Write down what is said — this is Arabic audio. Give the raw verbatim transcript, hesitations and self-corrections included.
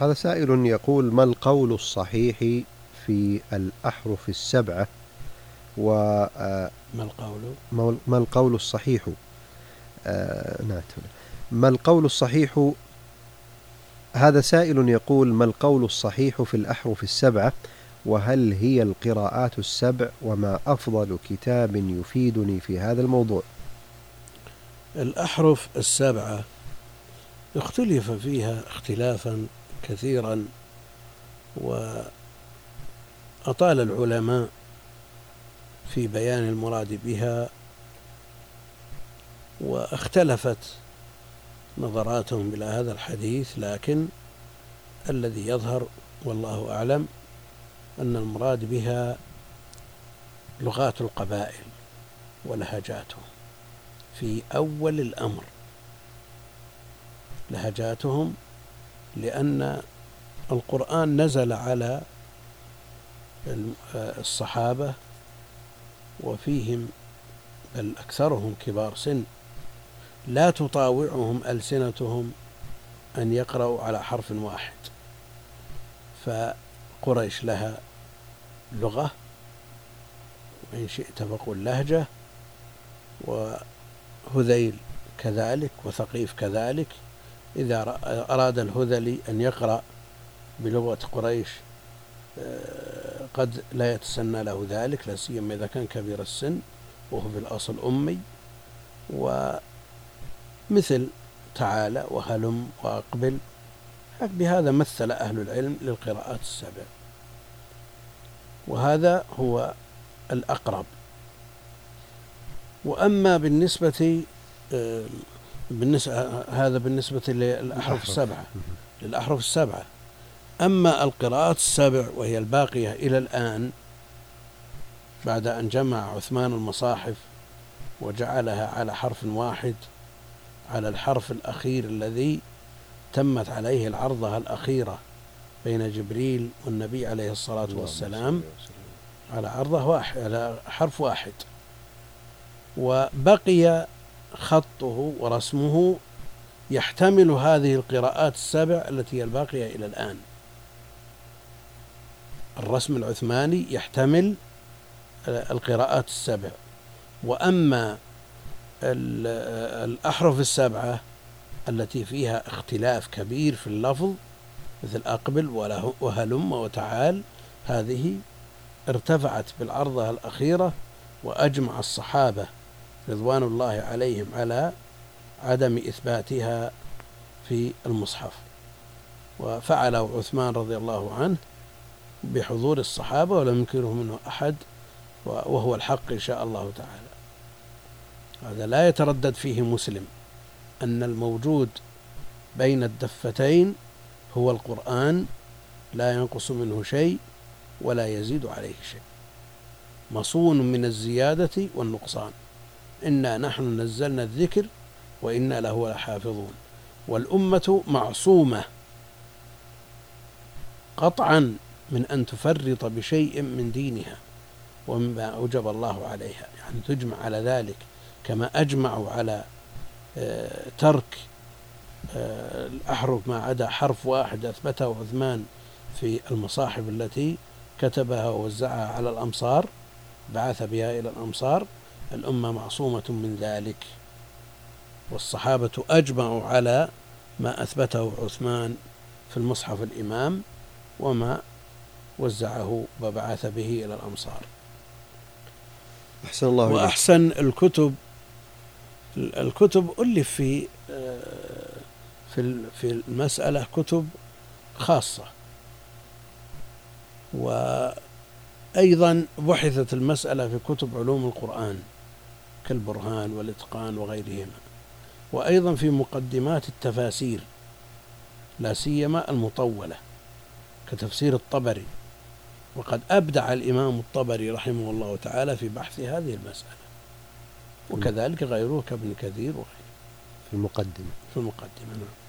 هذا سائل يقول: ما القول الصحيح في الأحرف السبعة؟ و ما القول ما القول الصحيح ما القول الصحيح هذا سائل يقول: ما القول الصحيح في الأحرف السبعة؟ وهل هي القراءات السبع؟ وما أفضل كتاب يفيدني في هذا الموضوع؟ الأحرف السبعة اختلف فيها اختلافا كثيرا، وأطال العلماء في بيان المراد بها، واختلفت نظراتهم إلى هذا الحديث، لكن الذي يظهر والله أعلم أن المراد بها لغات القبائل ولهجاتهم في أول الأمر، لهجاتهم، لأن القرآن نزل على الصحابة وفيهم بل أكثرهم كبار سن، لا تطاوعهم ألسنتهم أن يقرأوا على حرف واحد، فقريش لها لغة، وإن شئت فقل لهجة، وهذيل كذلك، وثقيف كذلك. إذا أراد الهذلي أن يقرأ بلغة قريش قد لا يتسنى له ذلك، لا سيما إذا كان كبير السن وهو في الأصل أمي. ومثل تعالى وهلم وأقبل، بهذا مثل أهل العلم للقراءات السبع، وهذا هو الأقرب. وأما بالنسبة بالنسبة هذا بالنسبة للأحرف السبعة للأحرف السبعة أما القراءات السبع وهي الباقية إلى الآن، بعد أن جمع عثمان المصاحف وجعلها على حرف واحد، على الحرف الأخير الذي تمت عليه العرضة الأخيرة بين جبريل والنبي عليه الصلاة والسلام، على عرضة واحد، على حرف واحد، وبقي خطه ورسمه يحتمل هذه القراءات السبع التي هي الباقية إلى الآن. الرسم العثماني يحتمل القراءات السبع. وأما الأحرف السبعة التي فيها اختلاف كبير في اللفظ، مثل أقبل وهلم وتعال، هذه ارتفعت بالعرضة الأخيرة، وأجمع الصحابة رضوان الله عليهم على عدم إثباتها في المصحف، وفعله عثمان رضي الله عنه بحضور الصحابة ولم ينكره منه أحد، وهو الحق إن شاء الله تعالى. هذا لا يتردد فيه مسلم، أن الموجود بين الدفتين هو القرآن، لا ينقص منه شيء ولا يزيد عليه شيء، مصون من الزيادة والنقصان. إنا نحن نزلنا الذكر وإنا له لحافظون. والأمة معصومة قطعا من أن تفرط بشيء من دينها ومما أوجب الله عليها، يعني تجمع على ذلك، كما أجمعوا على ترك الأحرف ما عدا حرف واحد أثبته عثمان في المصاحف التي كتبها ووزعها على الأمصار، بعث بها إلى الأمصار. الأمة معصومة من ذلك، والصحابة أجمعوا على ما أثبته عثمان في المصحف الإمام وما وزعه وبعث به إلى الأمصار. أحسن الله. وأحسن الكتب الكتب ألف في في المسألة كتب خاصة، وأيضا بحثت المسألة في كتب علوم القرآن كالبرهان والإتقان وغيرهما، وأيضا في مقدمات التفاسير، لا سيما المطولة كتفسير الطبري، وقد أبدع الإمام الطبري رحمه الله تعالى في بحث هذه المسألة، وكذلك غيره كابن كثير وغيره في المقدمة في المقدمة نعم.